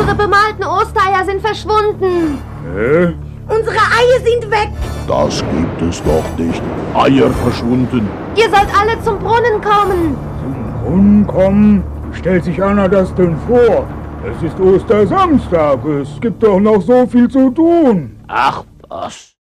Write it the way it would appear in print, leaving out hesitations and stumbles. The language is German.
Eure bemalten Ostereier sind verschwunden. Hä? Unsere Eier sind weg. Das gibt es doch nicht. Eier verschwunden. Ihr sollt alle zum Brunnen kommen. Zum Brunnen kommen? Wie stellt sich Anna das denn vor? Es ist Ostersamstag, es gibt doch noch so viel zu tun. Ach, was?